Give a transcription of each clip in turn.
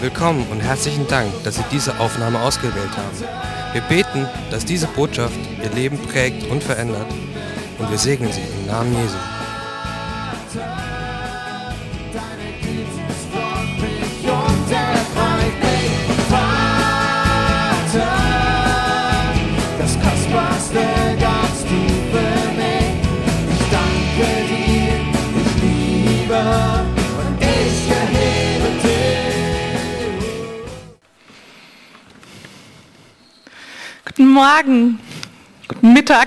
Willkommen und herzlichen Dank, dass Sie diese Aufnahme ausgewählt haben. Wir beten, dass diese Botschaft Ihr Leben prägt und verändert, und wir segnen Sie im Namen Jesu. Das Kostbarste gab's du für mich. Ich danke dir, ich liebe und ich erhebe dich. Guten Morgen, guten Mittag.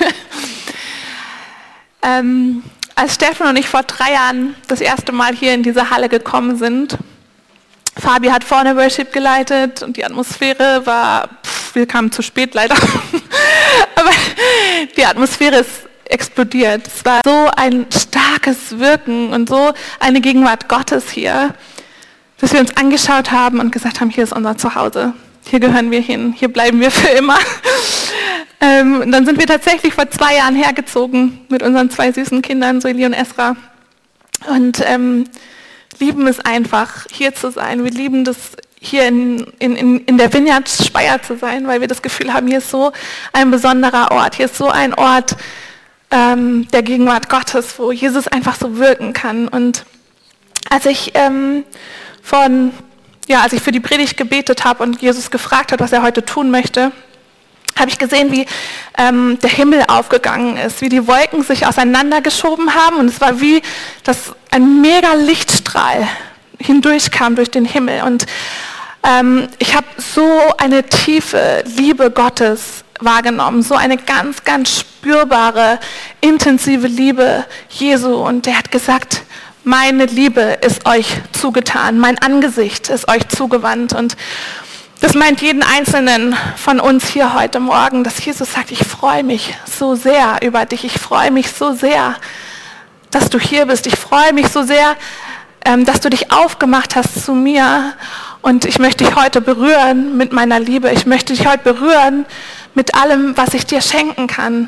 Als Steffen und ich vor 3 Jahren das erste Mal hier in diese Halle gekommen sind, Fabi hat vorne Worship geleitet und die Atmosphäre war, wir kamen zu spät leider, aber die Atmosphäre ist explodiert. Es war so ein starkes Wirken und so eine Gegenwart Gottes hier, dass wir uns angeschaut haben und gesagt haben, hier ist unser Zuhause, hier gehören wir hin, hier bleiben wir für immer. Dann sind wir tatsächlich vor 2 Jahren hergezogen mit unseren 2 süßen Kindern, Soeli und Esra, und lieben es einfach, hier zu sein. Wir lieben das, hier in der Vineyard Speyer zu sein, weil wir das Gefühl haben, hier ist so ein besonderer Ort. Hier ist so ein Ort der Gegenwart Gottes, wo Jesus einfach so wirken kann. Und als ich für die Predigt gebetet habe und Jesus gefragt hat, was er heute tun möchte, habe ich gesehen, wie der Himmel aufgegangen ist, wie die Wolken sich auseinandergeschoben haben, und es war wie, dass ein mega Lichtstrahl hindurchkam durch den Himmel, und ich habe so eine tiefe Liebe Gottes wahrgenommen, so eine ganz, ganz spürbare, intensive Liebe Jesu, und er hat gesagt, meine Liebe ist euch zugetan, mein Angesicht ist euch zugewandt, und das meint jeden Einzelnen von uns hier heute Morgen, dass Jesus sagt, ich freue mich so sehr über dich, ich freue mich so sehr, dass du hier bist, ich freue mich so sehr, dass du dich aufgemacht hast zu mir, und ich möchte dich heute berühren mit meiner Liebe, ich möchte dich heute berühren mit allem, was ich dir schenken kann.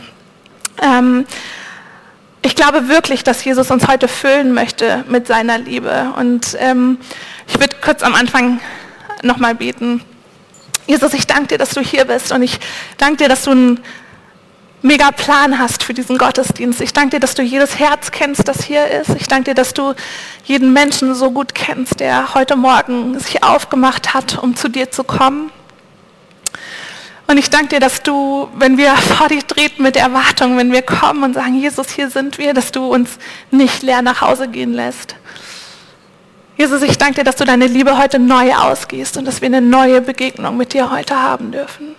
Ich glaube wirklich, dass Jesus uns heute füllen möchte mit seiner Liebe, und ich würde kurz am Anfang nochmal beten. Jesus, ich danke dir, dass du hier bist, und ich danke dir, dass du einen mega Plan hast für diesen Gottesdienst. Ich danke dir, dass du jedes Herz kennst, das hier ist. Ich danke dir, dass du jeden Menschen so gut kennst, der heute Morgen sich aufgemacht hat, um zu dir zu kommen. Und ich danke dir, dass du, wenn wir vor dich treten mit Erwartung, wenn wir kommen und sagen, Jesus, hier sind wir, dass du uns nicht leer nach Hause gehen lässt. Jesus, ich danke dir, dass du deine Liebe heute neu ausgießt und dass wir eine neue Begegnung mit dir heute haben dürfen.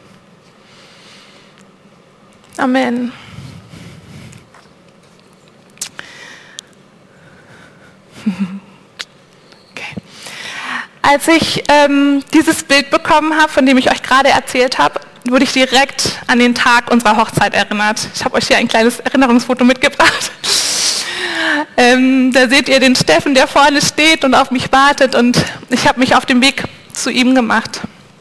Amen. Okay. Als ich dieses Bild bekommen habe, von dem ich euch gerade erzählt habe, wurde ich direkt an den Tag unserer Hochzeit erinnert. Ich habe euch hier ein kleines Erinnerungsfoto mitgebracht. Da seht ihr den Steffen, der vorne steht und auf mich wartet, und ich habe mich auf den Weg zu ihm gemacht.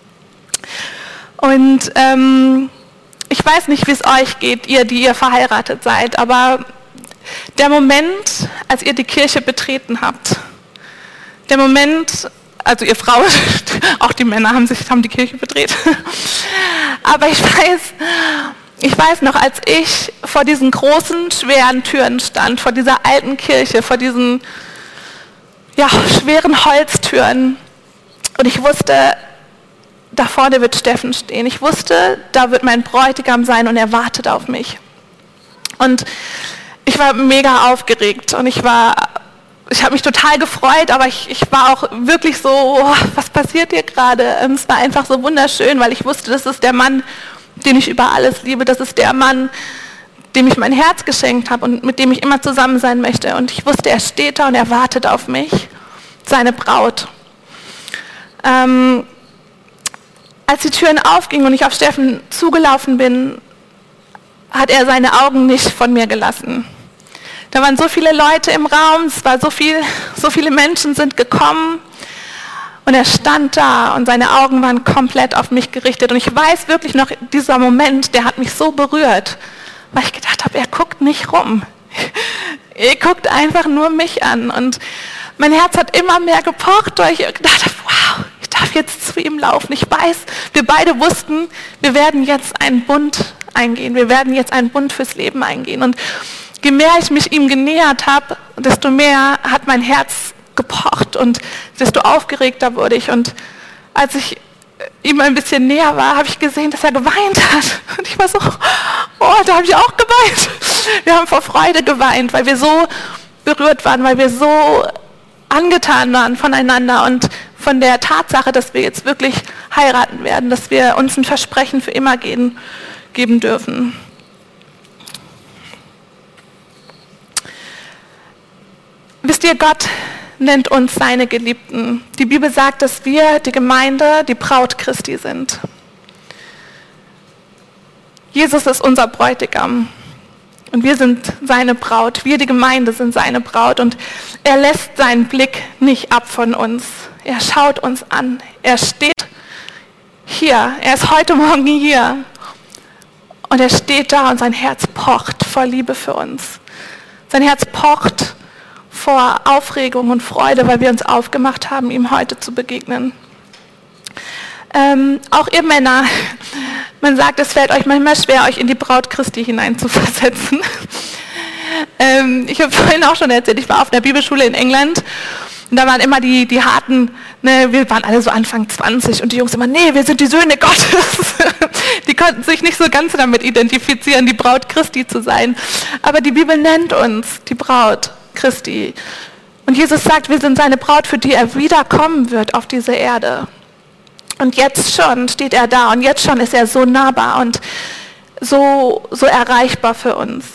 Und ich weiß nicht, wie es euch geht, die ihr verheiratet seid, aber der Moment, als ihr die Kirche betreten habt, der Moment, also ihr Frauen, auch die Männer haben die Kirche betreten, aber ich weiß noch, als ich vor diesen großen, schweren Türen stand, vor dieser alten Kirche, vor diesen schweren Holztüren, und ich wusste, da vorne wird Steffen stehen. Ich wusste, da wird mein Bräutigam sein und er wartet auf mich. Und ich war mega aufgeregt, und ich habe mich total gefreut, aber ich war auch wirklich so, was passiert hier gerade? Es war einfach so wunderschön, weil ich wusste, das ist der Mann, den ich über alles liebe. Das ist der Mann, dem ich mein Herz geschenkt habe und mit dem ich immer zusammen sein möchte. Und ich wusste, er steht da und er wartet auf mich, seine Braut. Als die Türen aufgingen und ich auf Steffen zugelaufen bin, hat er seine Augen nicht von mir gelassen. Da waren so viele Leute im Raum, es war so viele Menschen sind gekommen. Und er stand da und seine Augen waren komplett auf mich gerichtet. Und ich weiß wirklich noch, dieser Moment, der hat mich so berührt, weil ich gedacht habe, er guckt nicht rum. Er guckt einfach nur mich an. Und mein Herz hat immer mehr gepocht, weil ich gedacht habe, wow, jetzt zu ihm laufen. Ich weiß, wir beide wussten, wir werden jetzt einen Bund eingehen. Wir werden jetzt einen Bund fürs Leben eingehen. Und je mehr ich mich ihm genähert habe, desto mehr hat mein Herz gepocht und desto aufgeregter wurde ich. Und als ich ihm ein bisschen näher war, habe ich gesehen, dass er geweint hat. Und ich war so, oh, da habe ich auch geweint. Wir haben vor Freude geweint, weil wir so berührt waren, weil wir so angetan waren voneinander und von der Tatsache, dass wir jetzt wirklich heiraten werden, dass wir uns ein Versprechen für immer geben dürfen. Wisst ihr, Gott nennt uns seine Geliebten. Die Bibel sagt, dass wir, die Gemeinde, die Braut Christi sind. Jesus ist unser Bräutigam und wir sind seine Braut. Wir, die Gemeinde, sind seine Braut und er lässt seinen Blick nicht ab von uns. Er schaut uns an. Er steht hier. Er ist heute Morgen hier und er steht da und sein Herz pocht vor Liebe für uns. Sein Herz pocht vor Aufregung und Freude, weil wir uns aufgemacht haben, ihm heute zu begegnen. Auch ihr Männer, man sagt, es fällt euch manchmal schwer, euch in die Braut Christi hineinzuversetzen. Ich habe vorhin auch schon erzählt, ich war auf einer Bibelschule in England und da waren immer die harten, ne, wir waren alle so Anfang 20 und die Jungs immer, nee, wir sind die Söhne Gottes. Die konnten sich nicht so ganz damit identifizieren, die Braut Christi zu sein. Aber die Bibel nennt uns die Braut Christi. Und Jesus sagt, wir sind seine Braut, für die er wiederkommen wird auf diese Erde. Und jetzt schon steht er da und jetzt schon ist er so nahbar und so erreichbar für uns.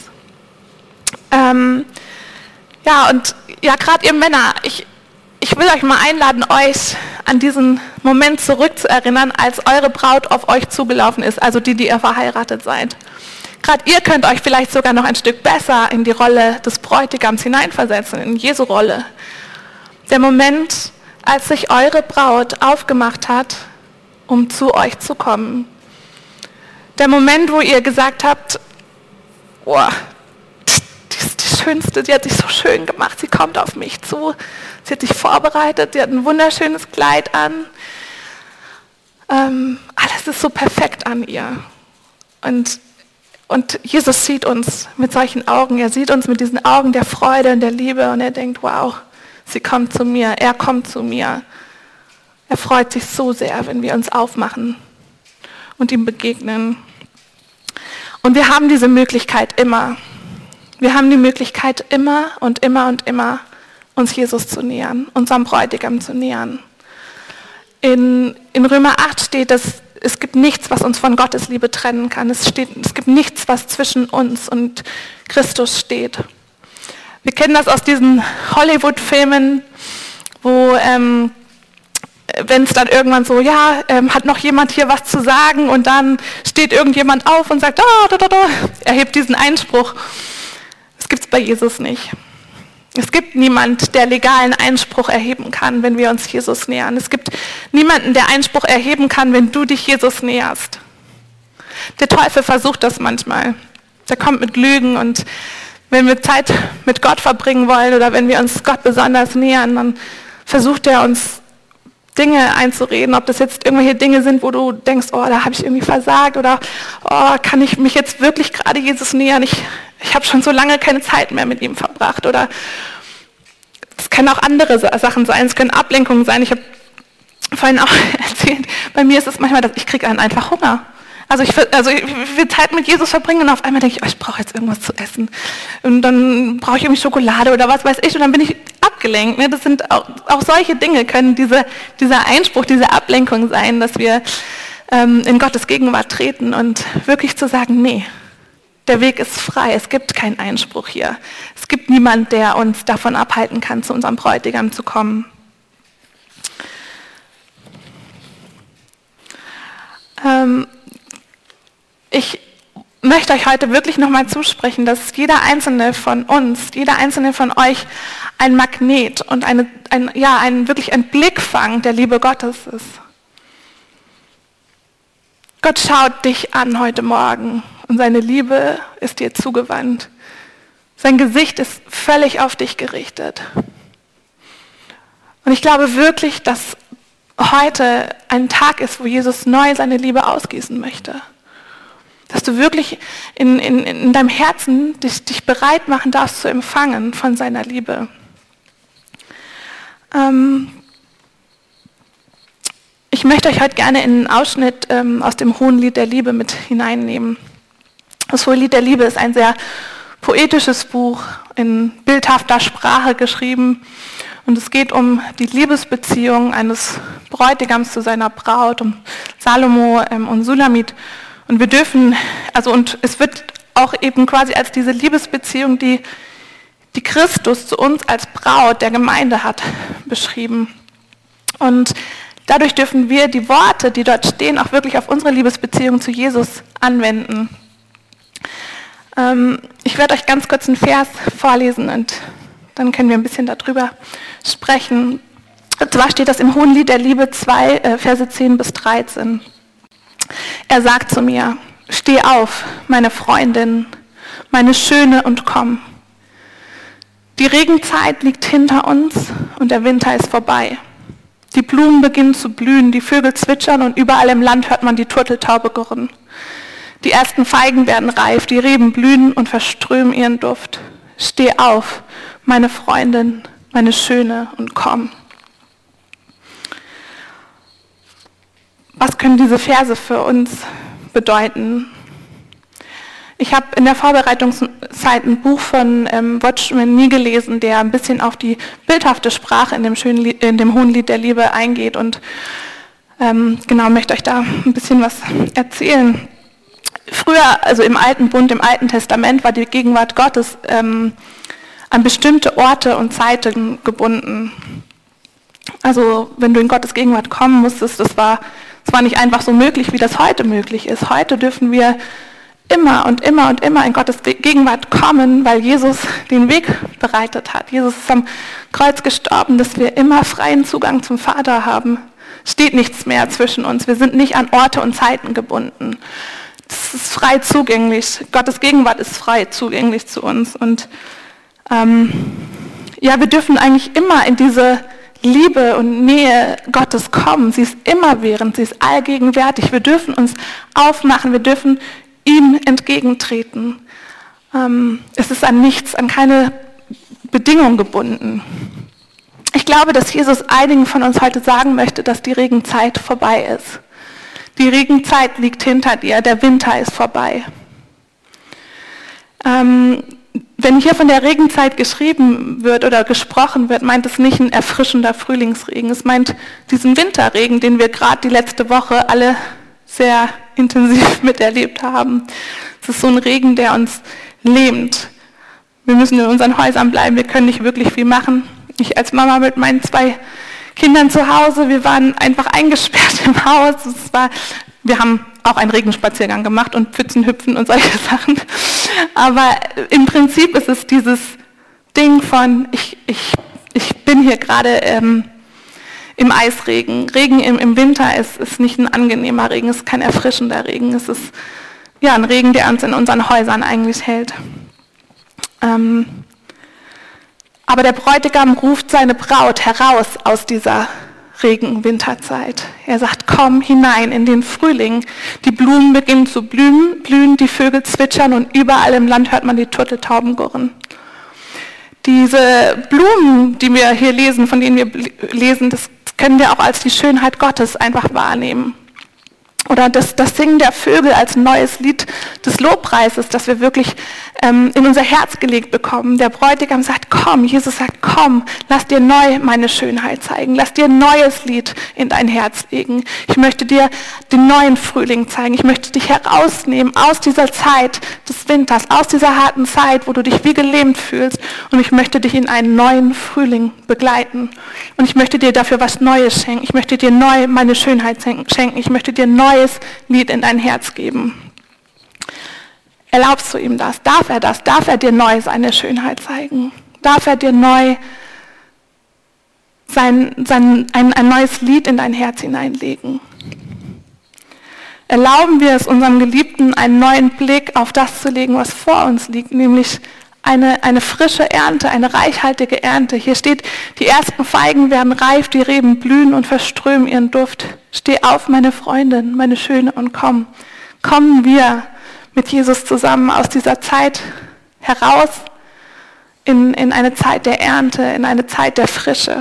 Gerade ihr Männer, ich will euch mal einladen, euch an diesen Moment zurückzuerinnern, als eure Braut auf euch zugelaufen ist, also die ihr verheiratet seid. Gerade ihr könnt euch vielleicht sogar noch ein Stück besser in die Rolle des Bräutigams hineinversetzen, in Jesu Rolle. Der Moment, als sich eure Braut aufgemacht hat, um zu euch zu kommen. Der Moment, wo ihr gesagt habt, oh, die ist die Schönste, die hat sich so schön gemacht, sie kommt auf mich zu, sie hat sich vorbereitet, sie hat ein wunderschönes Kleid an. Alles ist so perfekt an ihr. Und Jesus sieht uns mit solchen Augen, er sieht uns mit diesen Augen der Freude und der Liebe und er denkt, wow, sie kommt zu mir, er kommt zu mir. Er freut sich so sehr, wenn wir uns aufmachen und ihm begegnen. Und wir haben diese Möglichkeit immer. Wir haben die Möglichkeit immer und immer und immer, uns Jesus zu nähern, unserem Bräutigam zu nähern. In Römer 8 steht, dass es gibt nichts, was uns von Gottes Liebe trennen kann. Es gibt nichts, was zwischen uns und Christus steht. Wir kennen das aus diesen Hollywood-Filmen, wo, wenn es dann irgendwann so, hat noch jemand hier was zu sagen und dann steht irgendjemand auf und sagt, erhebt diesen Einspruch. Das gibt es bei Jesus nicht. Es gibt niemand, der legalen Einspruch erheben kann, wenn wir uns Jesus nähern. Es gibt niemanden, der Einspruch erheben kann, wenn du dich Jesus näherst. Der Teufel versucht das manchmal. Der kommt mit Lügen und wenn wir Zeit mit Gott verbringen wollen oder wenn wir uns Gott besonders nähern, dann versucht er uns Dinge einzureden, ob das jetzt irgendwelche Dinge sind, wo du denkst, oh, da habe ich irgendwie versagt oder oh, kann ich mich jetzt wirklich gerade Jesus nähern? Ich habe schon so lange keine Zeit mehr mit ihm verbracht. Oder es können auch andere Sachen sein, es können Ablenkungen sein. Ich habe vorhin auch erzählt, bei mir ist es manchmal, dass ich kriege dann einfach Hunger. Also ich will Zeit mit Jesus verbringen und auf einmal denke ich, oh, ich brauche jetzt irgendwas zu essen. Und dann brauche ich irgendwie Schokolade oder was weiß ich und dann bin ich abgelenkt. Ne? Das sind auch solche Dinge, können dieser Einspruch, diese Ablenkung sein, dass wir in Gottes Gegenwart treten und wirklich zu sagen, nee, der Weg ist frei, es gibt keinen Einspruch hier. Es gibt niemand, der uns davon abhalten kann, zu unserem Bräutigam zu kommen. Ich möchte euch heute wirklich nochmal zusprechen, dass jeder einzelne von uns, jeder einzelne von euch ein Magnet und wirklich ein Blickfang der Liebe Gottes ist. Gott schaut dich an heute Morgen und seine Liebe ist dir zugewandt. Sein Gesicht ist völlig auf dich gerichtet. Und ich glaube wirklich, dass heute ein Tag ist, wo Jesus neu seine Liebe ausgießen möchte. Dass du wirklich in deinem Herzen dich bereit machen darfst zu empfangen von seiner Liebe. Ich möchte euch heute gerne in einen Ausschnitt aus dem Hohenlied der Liebe mit hineinnehmen. Das Hohenlied der Liebe ist ein sehr poetisches Buch, in bildhafter Sprache geschrieben. Und es geht um die Liebesbeziehung eines Bräutigams zu seiner Braut, um Salomo und Sulamit. Und wir dürfen, und es wird auch eben quasi als diese Liebesbeziehung, die Christus zu uns als Braut der Gemeinde hat, beschrieben. Und dadurch dürfen wir die Worte, die dort stehen, auch wirklich auf unsere Liebesbeziehung zu Jesus anwenden. Ich werde euch ganz kurz einen Vers vorlesen und dann können wir ein bisschen darüber sprechen. Und zwar steht das im Hohenlied der Liebe 2, Verse 10 bis 13. Er sagt zu mir, steh auf, meine Freundin, meine Schöne, und komm. Die Regenzeit liegt hinter uns und der Winter ist vorbei. Die Blumen beginnen zu blühen, die Vögel zwitschern und überall im Land hört man die Turteltaube gurren. Die ersten Feigen werden reif, die Reben blühen und verströmen ihren Duft. Steh auf, meine Freundin, meine Schöne, und komm. Was können diese Verse für uns bedeuten? Ich habe in der Vorbereitungszeit ein Buch von Watchman Nee gelesen, der ein bisschen auf die bildhafte Sprache in dem Hohenlied der Liebe eingeht und möchte euch da ein bisschen was erzählen. Früher, also im Alten Bund, im Alten Testament, war die Gegenwart Gottes an bestimmte Orte und Zeiten gebunden. Also wenn du in Gottes Gegenwart kommen musstest, das war nicht einfach so möglich, wie das heute möglich ist. Heute dürfen wir immer und immer und immer in Gottes Gegenwart kommen, weil Jesus den Weg bereitet hat. Jesus ist am Kreuz gestorben, dass wir immer freien Zugang zum Vater haben. Es steht nichts mehr zwischen uns. Wir sind nicht an Orte und Zeiten gebunden. Das ist frei zugänglich. Gottes Gegenwart ist frei zugänglich zu uns. Und wir dürfen eigentlich immer in diese Liebe und Nähe Gottes kommen. Sie ist immerwährend, sie ist allgegenwärtig. Wir dürfen uns aufmachen, wir dürfen ihm entgegentreten. Es ist an nichts, an keine Bedingung gebunden. Ich glaube, dass Jesus einigen von uns heute sagen möchte, dass die Regenzeit vorbei ist. Die Regenzeit liegt hinter dir, der Winter ist vorbei. Wenn hier von der Regenzeit geschrieben wird oder gesprochen wird, meint es nicht ein erfrischender Frühlingsregen. Es meint diesen Winterregen, den wir gerade die letzte Woche alle sehr intensiv miterlebt haben. Es ist so ein Regen, der uns lähmt. Wir müssen in unseren Häusern bleiben, wir können nicht wirklich viel machen. Ich als Mama mit meinen 2 Kindern zu Hause, wir waren einfach eingesperrt im Haus. Wir haben auch einen Regenspaziergang gemacht und Pfützenhüpfen und solche Sachen. Aber im Prinzip ist es dieses Ding von, ich bin hier gerade im Eisregen. Regen im Winter ist nicht ein angenehmer Regen, ist kein erfrischender Regen. Es ist ein Regen, der uns in unseren Häusern eigentlich hält. Aber der Bräutigam ruft seine Braut heraus aus dieser Regen-Winterzeit. Er sagt, komm hinein in den Frühling. Die Blumen beginnen zu blühen, die Vögel zwitschern und überall im Land hört man die Turteltauben gurren. Diese Blumen, die wir hier lesen, von denen wir lesen, das können wir auch als die Schönheit Gottes einfach wahrnehmen. Oder das Singen der Vögel als neues Lied des Lobpreises, das wir wirklich in unser Herz gelegt bekommen. Der Bräutigam sagt, komm, Jesus sagt, komm, lass dir neu meine Schönheit zeigen. Lass dir ein neues Lied in dein Herz legen. Ich möchte dir den neuen Frühling zeigen. Ich möchte dich herausnehmen aus dieser Zeit des Winters, aus dieser harten Zeit, wo du dich wie gelähmt fühlst. Und ich möchte dich in einen neuen Frühling begleiten. Und ich möchte dir dafür was Neues schenken. Ich möchte dir neu meine Schönheit schenken. Ich möchte dir ein neues Lied in dein Herz geben. Erlaubst du ihm das? Darf er das? Darf er dir neu seine Schönheit zeigen? Darf er dir neu ein neues Lied in dein Herz hineinlegen? Erlauben wir es unserem Geliebten, einen neuen Blick auf das zu legen, was vor uns liegt, nämlich eine frische Ernte, eine reichhaltige Ernte. Hier steht, die ersten Feigen werden reif, die Reben blühen und verströmen ihren Duft. Steh auf, meine Freundin, meine Schöne, und komm. Kommen wir mit Jesus zusammen aus dieser Zeit heraus in eine Zeit der Ernte, in eine Zeit der Frische.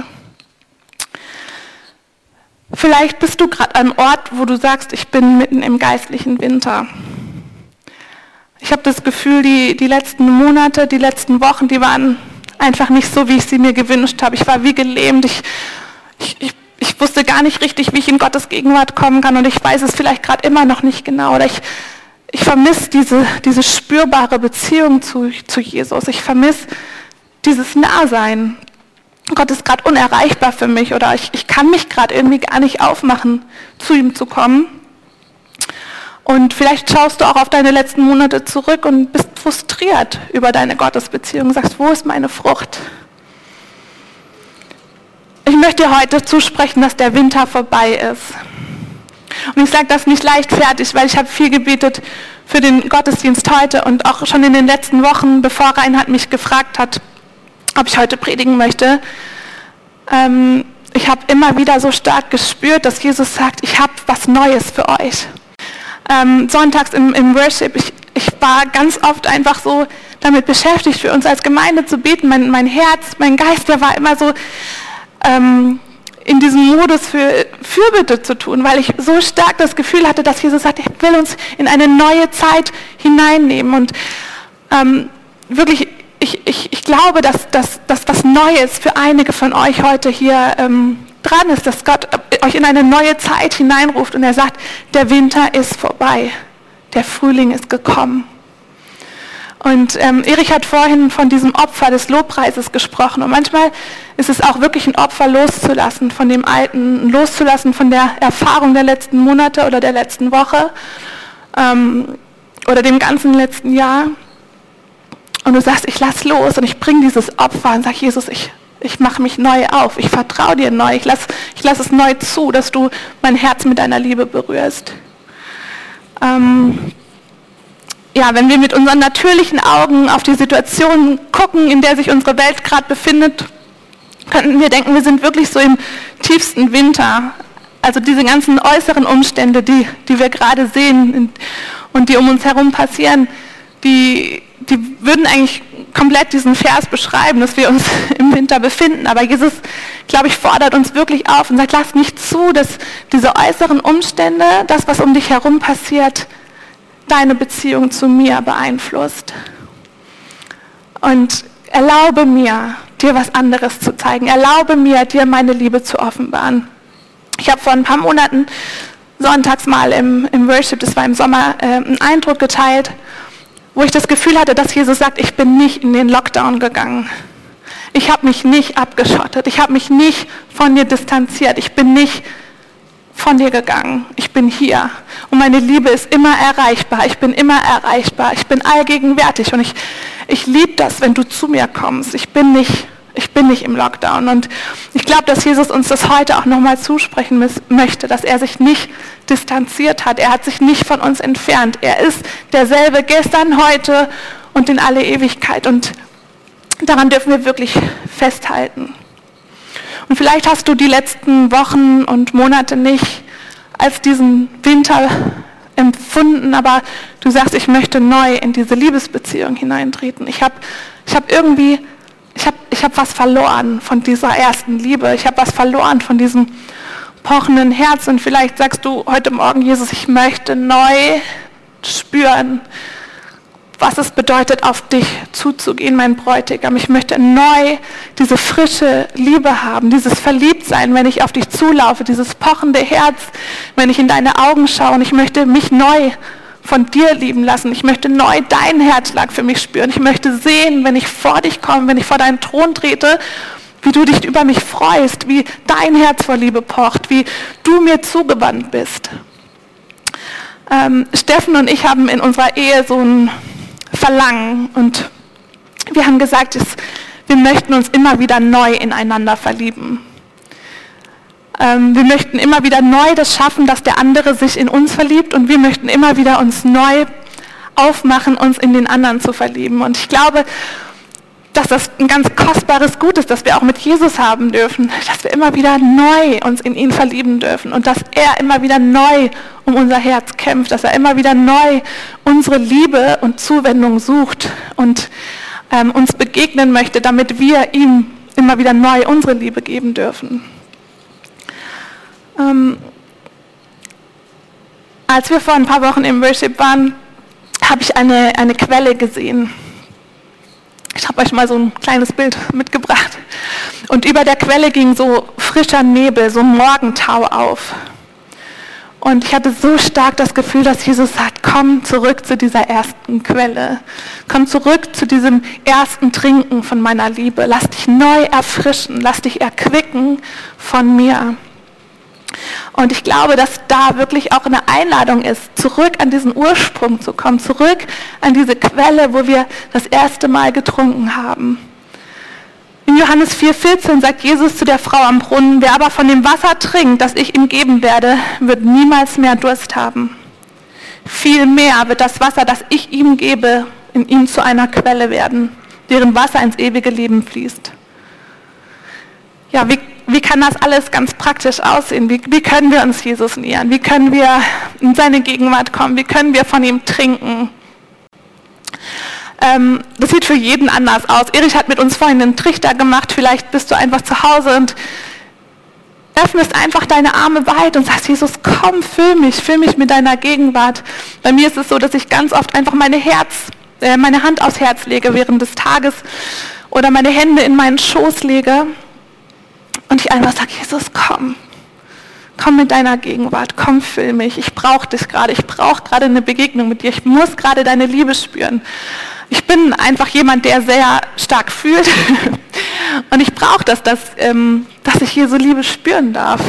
Vielleicht bist du gerade am Ort, wo du sagst, ich bin mitten im geistlichen Winter. Ich habe das Gefühl, die letzten Monate, die letzten Wochen, die waren einfach nicht so, wie ich sie mir gewünscht habe. Ich war wie gelähmt. Ich wusste gar nicht richtig, wie ich in Gottes Gegenwart kommen kann, und ich weiß es vielleicht gerade immer noch nicht genau. Oder ich vermisse diese spürbare Beziehung zu Jesus. Ich vermisse dieses Nahsein. Gott ist gerade unerreichbar für mich, oder ich kann mich gerade irgendwie gar nicht aufmachen, zu ihm zu kommen. Und vielleicht schaust du auch auf deine letzten Monate zurück und bist frustriert über deine Gottesbeziehung, sagst, wo ist meine Frucht? Ich möchte dir heute zusprechen, dass der Winter vorbei ist. Und ich sage das nicht leichtfertig, weil ich habe viel gebetet für den Gottesdienst heute und auch schon in den letzten Wochen, bevor Reinhard mich gefragt hat, ob ich heute predigen möchte. Ich habe immer wieder so stark gespürt, dass Jesus sagt, ich habe was Neues für euch. Sonntags im Worship, ich war ganz oft einfach so damit beschäftigt, für uns als Gemeinde zu beten. Mein Herz, mein Geist, der war immer so in diesem Modus für Fürbitte zu tun, weil ich so stark das Gefühl hatte, dass Jesus sagt, ich will uns in eine neue Zeit hineinnehmen. Und wirklich, ich glaube, dass was Neues für einige von euch heute hier dran ist, dass Gott euch in eine neue Zeit hineinruft und er sagt, der Winter ist vorbei, der Frühling ist gekommen. Und Erich hat vorhin von diesem Opfer des Lobpreises gesprochen, und manchmal ist es auch wirklich ein Opfer, loszulassen von dem Alten, loszulassen von der Erfahrung der letzten Monate oder der letzten Woche oder dem ganzen letzten Jahr. Und du sagst, ich lass los und ich bringe dieses Opfer und sag, Jesus, ich mache mich neu auf, ich vertraue dir neu, ich lass es neu zu, dass du mein Herz mit deiner Liebe berührst. Wenn wir mit unseren natürlichen Augen auf die Situation gucken, in der sich unsere Welt gerade befindet, könnten wir denken, wir sind wirklich so im tiefsten Winter. Also diese ganzen äußeren Umstände, die wir gerade sehen und die um uns herum passieren, die würden eigentlich komplett diesen Vers beschreiben, dass wir uns im Winter befinden. Aber Jesus, glaube ich, fordert uns wirklich auf und sagt, lass nicht zu, dass diese äußeren Umstände, das, was um dich herum passiert, deine Beziehung zu mir beeinflusst. Und erlaube mir, dir was anderes zu zeigen. Erlaube mir, dir meine Liebe zu offenbaren. Ich habe vor ein paar Monaten sonntags mal im Worship, das war im Sommer, einen Eindruck geteilt, wo ich das Gefühl hatte, dass Jesus sagt, ich bin nicht in den Lockdown gegangen. Ich habe mich nicht abgeschottet. Ich habe mich nicht von dir distanziert. Ich bin nicht von dir gegangen. Ich bin hier. Und meine Liebe ist immer erreichbar. Ich bin immer erreichbar. Ich bin allgegenwärtig. Und ich liebe das, wenn du zu mir kommst. Ich bin nicht im Lockdown. Und ich glaube, dass Jesus uns das heute auch nochmal zusprechen möchte, dass er sich nicht distanziert hat. Er hat sich nicht von uns entfernt. Er ist derselbe gestern, heute und in alle Ewigkeit. Und daran dürfen wir wirklich festhalten. Und vielleicht hast du die letzten Wochen und Monate nicht als diesen Winter empfunden, aber du sagst, ich möchte neu in diese Liebesbeziehung hineintreten. Ich habe was verloren von dieser ersten Liebe. Ich habe was verloren von diesem pochenden Herz. Und vielleicht sagst du heute Morgen, Jesus, ich möchte neu spüren, was es bedeutet, auf dich zuzugehen, mein Bräutigam. Ich möchte neu diese frische Liebe haben, dieses Verliebtsein, wenn ich auf dich zulaufe, dieses pochende Herz, wenn ich in deine Augen schaue. Und ich möchte mich neu von dir lieben lassen. Ich möchte neu deinen Herzschlag für mich spüren. Ich möchte sehen, wenn ich vor dich komme, wenn ich vor deinen Thron trete, wie du dich über mich freust, wie dein Herz vor Liebe pocht, wie du mir zugewandt bist. Steffen und ich haben in unserer Ehe so ein Verlangen und wir haben gesagt, wir möchten uns immer wieder neu ineinander verlieben. Wir möchten immer wieder neu das schaffen, dass der andere sich in uns verliebt, und wir möchten immer wieder uns neu aufmachen, uns in den anderen zu verlieben. Und ich glaube, dass das ein ganz kostbares Gut ist, das wir auch mit Jesus haben dürfen, dass wir immer wieder neu uns in ihn verlieben dürfen und dass er immer wieder neu um unser Herz kämpft, dass er immer wieder neu unsere Liebe und Zuwendung sucht und uns begegnen möchte, damit wir ihm immer wieder neu unsere Liebe geben dürfen. Als wir vor ein paar Wochen im Worship waren, habe ich eine Quelle gesehen. Ich habe euch mal so ein kleines Bild mitgebracht. Und über der Quelle ging so frischer Nebel, so Morgentau auf. Und ich hatte so stark das Gefühl, dass Jesus sagt, komm zurück zu dieser ersten Quelle. Komm zurück zu diesem ersten Trinken von meiner Liebe. Lass dich neu erfrischen, lass dich erquicken von mir. Und ich glaube, dass da wirklich auch eine Einladung ist, zurück an diesen Ursprung zu kommen, zurück an diese Quelle, wo wir das erste Mal getrunken haben. In Johannes 4,14 sagt Jesus zu der Frau am Brunnen, wer aber von dem Wasser trinkt, das ich ihm geben werde, wird niemals mehr Durst haben. Vielmehr wird das Wasser, das ich ihm gebe, in ihm zu einer Quelle werden, deren Wasser ins ewige Leben fließt. Ja, wie kann das alles ganz praktisch aussehen? Wie können wir uns Jesus nähern? Wie können wir in seine Gegenwart kommen? Wie können wir von ihm trinken? Das sieht für jeden anders aus. Erich hat mit uns vorhin einen Trichter gemacht. Vielleicht bist du einfach zu Hause und öffnest einfach deine Arme weit und sagst, Jesus, komm, füll mich mit deiner Gegenwart. Bei mir ist es so, dass ich ganz oft einfach meine Hand aufs Herz lege während des Tages oder meine Hände in meinen Schoß lege. Und ich einfach sage, Jesus, komm mit deiner Gegenwart, komm, füll mich, ich brauche dich gerade, ich brauche gerade eine Begegnung mit dir, ich muss gerade deine Liebe spüren. Ich bin einfach jemand, der sehr stark fühlt und ich brauche das, dass ich hier so Liebe spüren darf.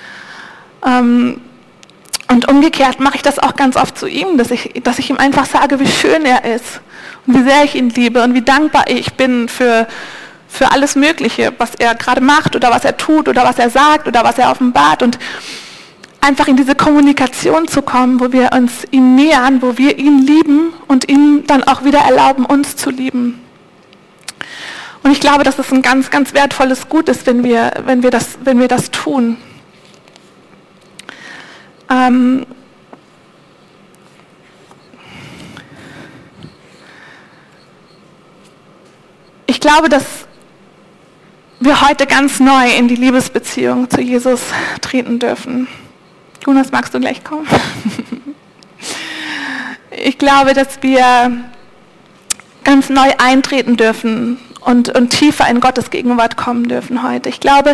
Und umgekehrt mache ich das auch ganz oft zu ihm, dass ich ihm einfach sage, wie schön er ist und wie sehr ich ihn liebe und wie dankbar ich bin für alles Mögliche, was er gerade macht oder was er tut oder was er sagt oder was er offenbart und einfach in diese Kommunikation zu kommen, wo wir uns ihm nähern, wo wir ihn lieben und ihm dann auch wieder erlauben, uns zu lieben. Und ich glaube, dass es ein ganz, ganz wertvolles Gut ist, wenn wir das tun. Ich glaube, dass wir heute ganz neu in die Liebesbeziehung zu Jesus treten dürfen. Jonas, magst du gleich kommen? Ich glaube, dass wir ganz neu eintreten dürfen und tiefer in Gottes Gegenwart kommen dürfen heute. Ich glaube,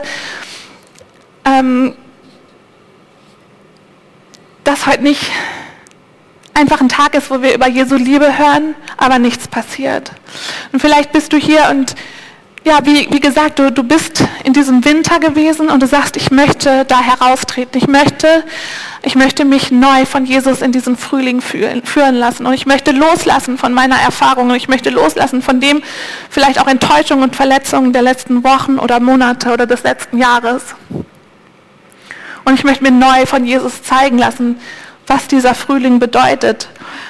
dass heute nicht einfach ein Tag ist, wo wir über Jesu Liebe hören, aber nichts passiert. Und vielleicht bist du hier und ja, wie gesagt, du bist in diesem Winter gewesen und du sagst, ich möchte da heraustreten. Ich möchte mich neu von Jesus in diesen Frühling führen lassen. Und ich möchte loslassen von meiner Erfahrung. Und ich möchte loslassen von dem vielleicht auch Enttäuschungen und Verletzungen der letzten Wochen oder Monate oder des letzten Jahres. Und ich möchte mir neu von Jesus zeigen lassen, was dieser Frühling bedeutet.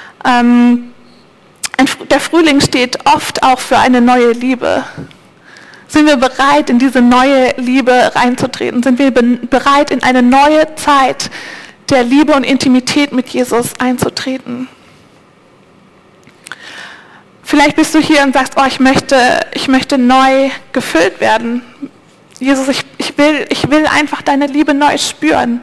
Der Frühling steht oft auch für eine neue Liebe. Sind wir bereit, in diese neue Liebe reinzutreten? Sind wir bereit, in eine neue Zeit der Liebe und Intimität mit Jesus einzutreten? Vielleicht bist du hier und sagst, oh, ich möchte neu gefüllt werden. Jesus, ich will einfach deine Liebe neu spüren.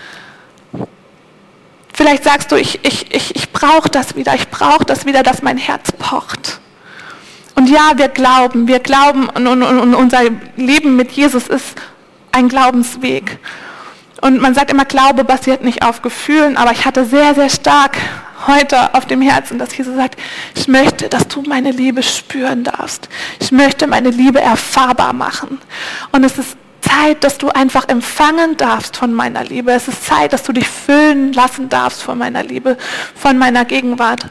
Vielleicht sagst du, ich brauche das wieder, dass mein Herz pocht. Und ja, wir glauben und unser Leben mit Jesus ist ein Glaubensweg. Und man sagt immer, Glaube basiert nicht auf Gefühlen, aber ich hatte sehr, sehr stark heute auf dem Herzen, dass Jesus sagt, ich möchte, dass du meine Liebe spüren darfst. Ich möchte meine Liebe erfahrbar machen. Und es ist Zeit, dass du einfach empfangen darfst von meiner Liebe. Es ist Zeit, dass du dich füllen lassen darfst von meiner Liebe, von meiner Gegenwart.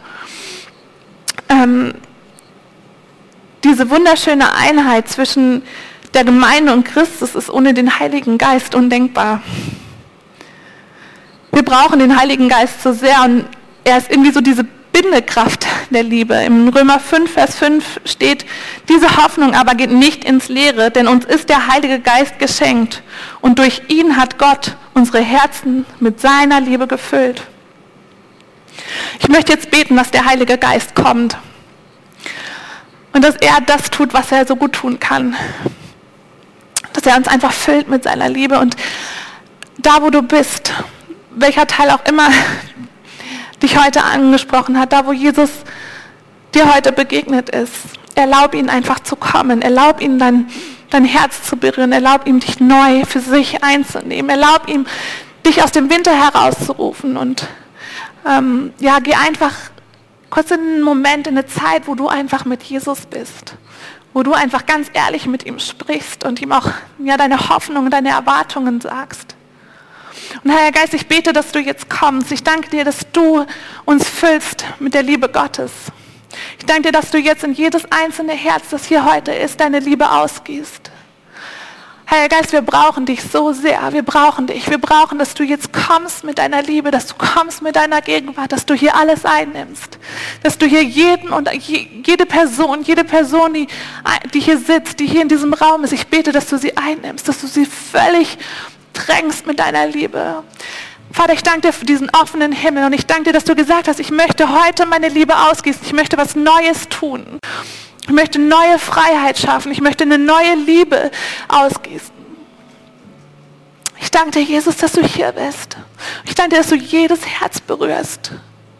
Diese wunderschöne Einheit zwischen der Gemeinde und Christus ist ohne den Heiligen Geist undenkbar. Wir brauchen den Heiligen Geist so sehr und er ist irgendwie so diese Bindekraft der Liebe. Im Römer 5, Vers 5 steht, diese Hoffnung aber geht nicht ins Leere, denn uns ist der Heilige Geist geschenkt und durch ihn hat Gott unsere Herzen mit seiner Liebe gefüllt. Ich möchte jetzt beten, dass der Heilige Geist kommt und dass er das tut, was er so gut tun kann. Dass er uns einfach füllt mit seiner Liebe und da, wo du bist, welcher Teil auch immer dich heute angesprochen hat, da, wo Jesus dir heute begegnet ist, erlaub ihn einfach zu kommen, erlaub ihm dein Herz zu berühren, erlaub ihm, dich neu für sich einzunehmen, erlaub ihm, dich aus dem Winter herauszurufen und geh einfach kurz in einen Moment, in eine Zeit, wo du einfach mit Jesus bist, wo du einfach ganz ehrlich mit ihm sprichst und ihm auch deine Hoffnungen, deine Erwartungen sagst. Und Heiliger Geist, ich bete, dass du jetzt kommst. Ich danke dir, dass du uns füllst mit der Liebe Gottes. Ich danke dir, dass du jetzt in jedes einzelne Herz, das hier heute ist, deine Liebe ausgießt. Heiliger Geist, wir brauchen dich so sehr. Wir brauchen dich. Wir brauchen, dass du jetzt kommst mit deiner Liebe, dass du kommst mit deiner Gegenwart, dass du hier alles einnimmst. Dass du hier jeden und jede Person, die hier sitzt, die hier in diesem Raum ist, ich bete, dass du sie einnimmst, dass du sie völlig drängst mit deiner Liebe. Vater, ich danke dir für diesen offenen Himmel und ich danke dir, dass du gesagt hast, ich möchte heute meine Liebe ausgießen, ich möchte was Neues tun. Ich möchte neue Freiheit schaffen, ich möchte eine neue Liebe ausgießen. Ich danke dir, Jesus, dass du hier bist. Ich danke dir, dass du jedes Herz berührst.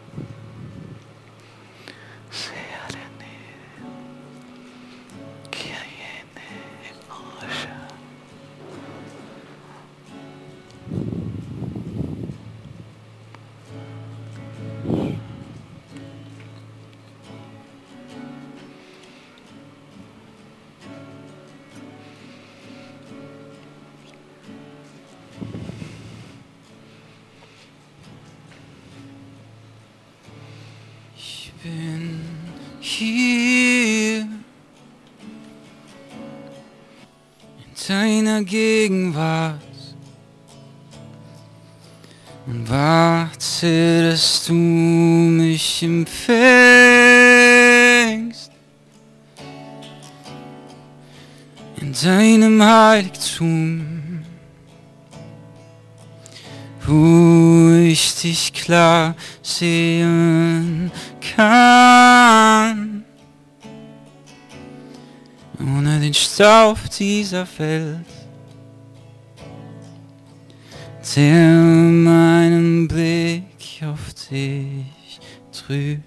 Ich bin hier in deiner Gegenwart und warte, dass du mich empfängst in deinem Heiligtum, wo ich dich klar sehen kann, ohne den Staub dieser Welt, der meinen Blick auf dich trübt.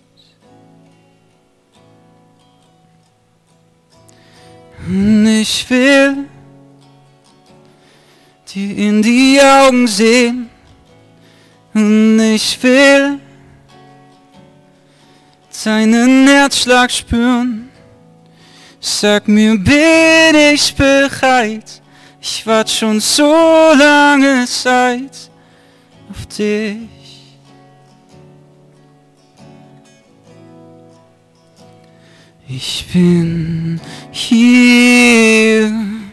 Und ich will dir in die Augen sehen, und ich will deinen Herzschlag spüren. Sag mir, bin ich bereit? Ich warte schon so lange Zeit auf dich. Ich bin hier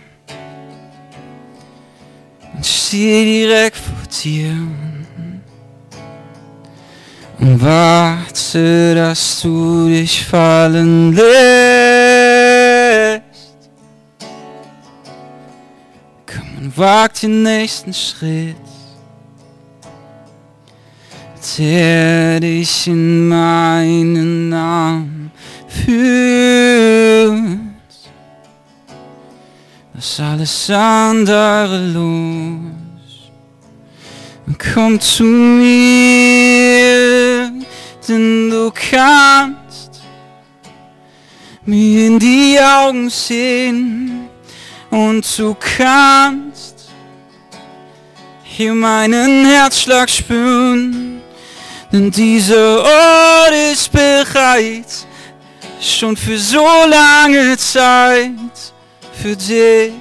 und stehe direkt vor dir und warte, dass du dich fallen lässt. Komm und wag den nächsten Schritt, der dich in meinen Arm führt. Lass alles andere los und komm zu mir, denn du kannst mir in die Augen sehen und du kannst hier meinen Herzschlag spüren, denn dieser Ort ist bereit, schon für so lange Zeit für dich.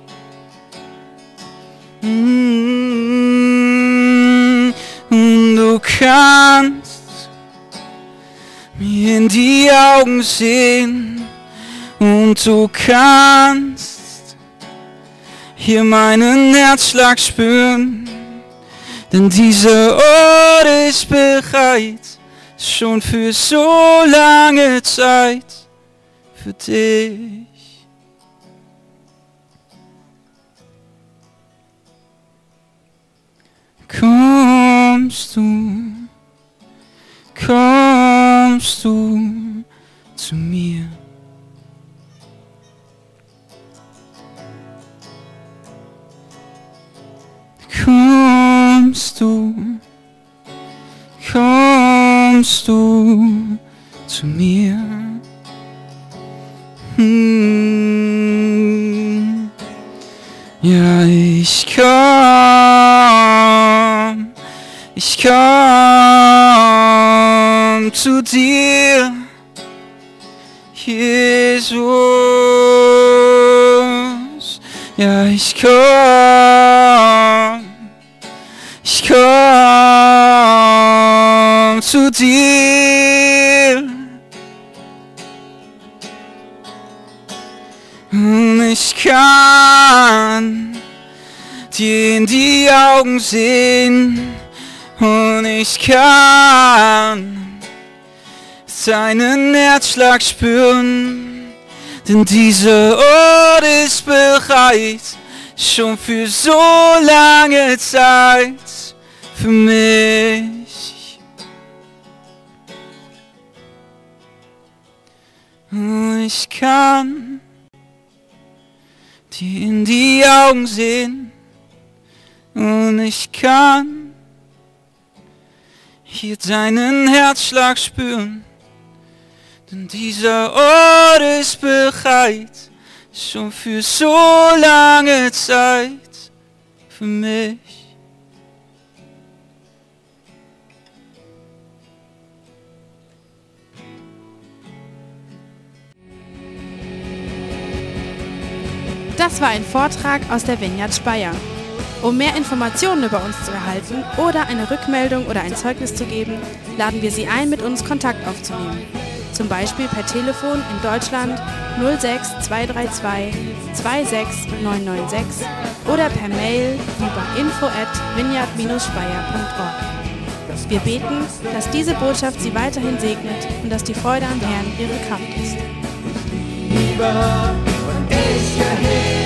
Und du kannst mir in die Augen sehen und du kannst hier meinen Herzschlag spüren, denn dieser Ort ist bereit, schon für so lange Zeit für dich. Kommst du zu mir? Kommst du zu mir? Ja, ich komm zu dir, Jesus. Ja, ich komm zu dir. Und ich kann dir in die Augen sehen und ich kann seinen Herzschlag spüren, denn dieser Ort ist bereit, schon für so lange Zeit für mich. Und ich kann dir in die Augen sehen und ich kann hier deinen Herzschlag spüren, denn dieser Ort ist bereit, schon für so lange Zeit für mich. Das war ein Vortrag aus der Vineyard Speyer. Um mehr Informationen über uns zu erhalten oder eine Rückmeldung oder ein Zeugnis zu geben, laden wir Sie ein, mit uns Kontakt aufzunehmen. Zum Beispiel per Telefon in Deutschland 06 232 26996 oder per Mail über info@vineyard-speyer.org. Wir beten, dass diese Botschaft Sie weiterhin segnet und dass die Freude am Herrn Ihre Kraft ist. Lieber und ich erhebe